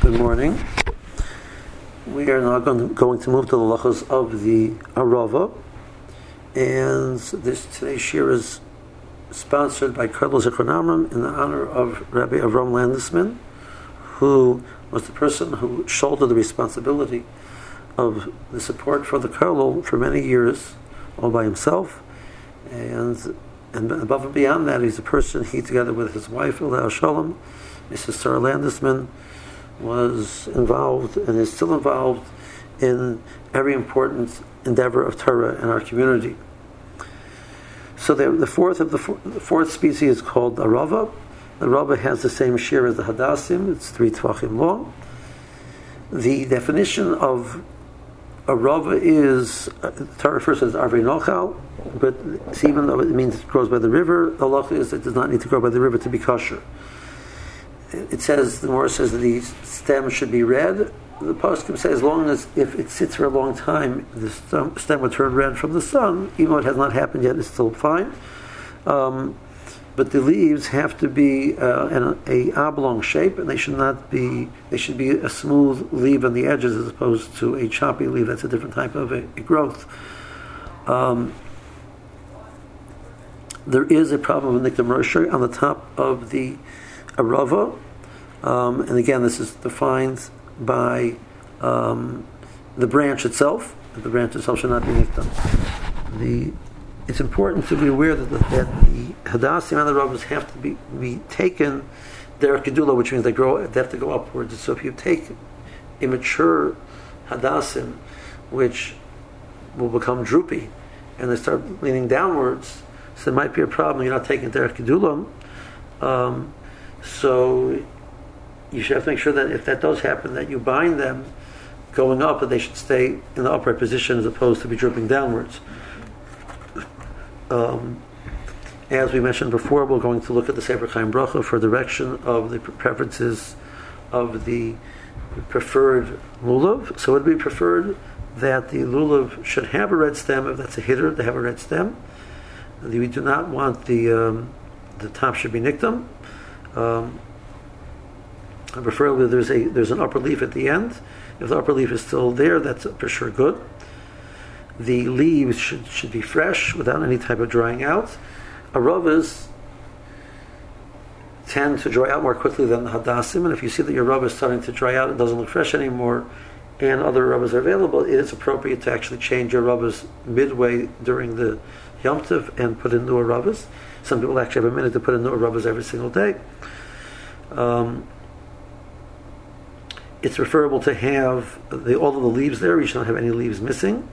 Good morning. We are now going to move to the halachos of the Arava, and today's shir is sponsored by Kardel Zichron Amram in the honor of Rabbi Avram Landesman, who was the person who shouldered the responsibility of the support for the Kardel for many years, all by himself, and above and beyond that, he's a person, he together with his wife, Elia Shalom, Mrs. Sarah Landesman, was involved and is still involved in every important endeavor of Torah in our community. So the fourth species is called the Arava. The Arava has the same shear as the Hadassim. It's 3 tvachim long. The definition of Arava is Torah first says Arvei Nochal, but even though it means it grows by the river, the halacha is it does not need to grow by the river to be kosher. It says, the Gemara says that the stem should be red. The poskim say as long as if it sits for a long time, the stem will turn red from the sun, even though it has not happened yet, it's still fine. But the leaves have to be in a oblong shape, and they should be a smooth leaf on the edges as opposed to a choppy leaf. That's a different type of a growth. There is a problem with Nikdam Roshei on the top of the Arava, and again, this is defined by the branch itself. The branch itself should not be nikdam. It's important to be aware that the hadassim and the Aravas have to be taken derech gedula, which means they have to go upwards. So if you take immature hadassim, which will become droopy, and they start leaning downwards, so there might be a problem. You're not taking derech gedula. So you should have to make sure that if that does happen, that you bind them going up, that they should stay in the upright position as opposed to be drooping downwards. As we mentioned before, we're going to look at the Sefer Chaim Bracha for direction of the preferences of the preferred lulav. So it would be preferred that the lulav should have a red stem. If that's a hitter, to have a red stem. We do not want the top should be nikdam. Preferably there's an upper leaf at the end. If the upper leaf is still there, that's for sure good. The leaves should be fresh without any type of drying out. Aravas tend to dry out more quickly than the hadassim, and if you see that your Arava is starting to dry out, it doesn't look fresh anymore, and other Aravas are available, it is appropriate to actually change your Aravas midway during the Yom Tov and put in new Aravas. Some people actually have a minute to put in new Aravas every single day. It's preferable to have all of the leaves there. You should not have any leaves missing.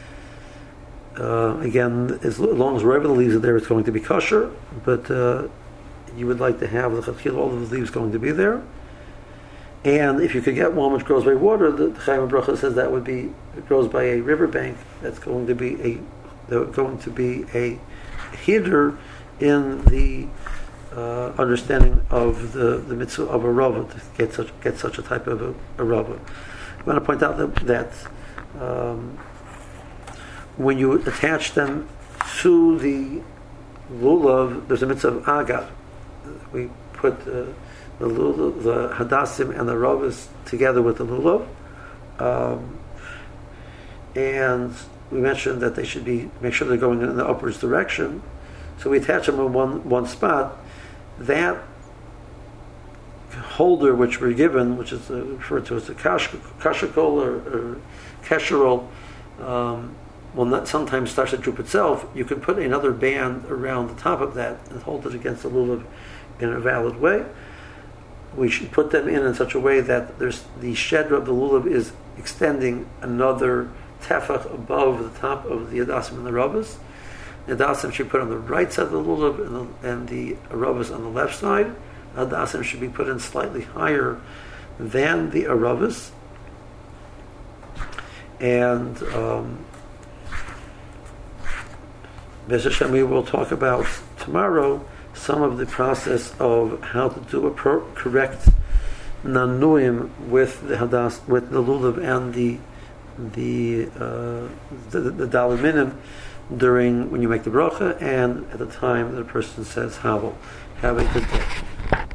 Again, as long as wherever the leaves are there, it's going to be kosher. But you would like to have all of the leaves going to be there. And if you could get one which grows by water, the Chaim Bracha says that would be it grows by a riverbank. That's going to be a hider in the understanding of the mitzvah of a rava to get such a type of a rava. I want to point out that when you attach them to the lulav, there's a mitzvah of agar. We put the lulav, the hadassim and the ravas together with the lulav, and we mentioned that they should make sure they're going in the upwards direction. So we attach them in one spot. That holder which we're given, which is referred to as a kashakol or kesherol, sometimes starts to droop itself. You can put another band around the top of that and hold it against the lulav in a valid way. We should put them in such a way that the shedra of the lulav is extending another tefach above the top of the hadassim and the ravas. The hadassim should be put on the right side of the lulav and the aravas on the left side. The hadassim should be put in slightly higher than the aravas. And Be'ez Hashem, we will talk about tomorrow some of the process of how to do a correct nanuim with the lulav and the daled minim during when you make the bracha and at the time that a person says Havel. Have a good day.